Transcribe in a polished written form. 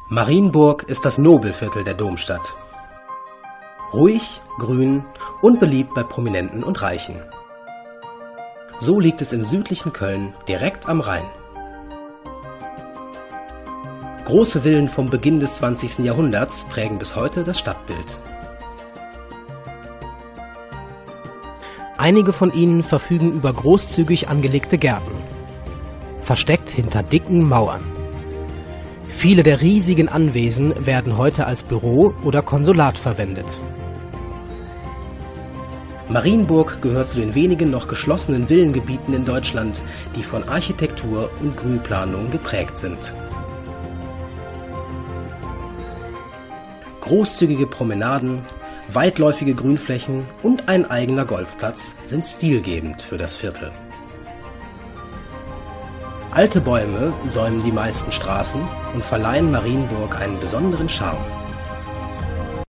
Marienburg ist das Nobelviertel der Domstadt. Ruhig, grün und beliebt bei Prominenten und Reichen. So liegt es im südlichen Köln, direkt am Rhein. Große Villen vom Beginn des 20. Jahrhunderts prägen bis heute das Stadtbild. Einige von ihnen verfügen über großzügig angelegte Gärten, versteckt hinter dicken Mauern. Viele der riesigen Anwesen werden heute als Büro oder Konsulat verwendet. Marienburg gehört zu den wenigen noch geschlossenen Villengebieten in Deutschland, die von Architektur und Grünplanung geprägt sind. Großzügige Promenaden, weitläufige Grünflächen und ein eigener Golfplatz sind stilgebend für das Viertel. Alte Bäume säumen die meisten Straßen und verleihen Marienburg einen besonderen Charme.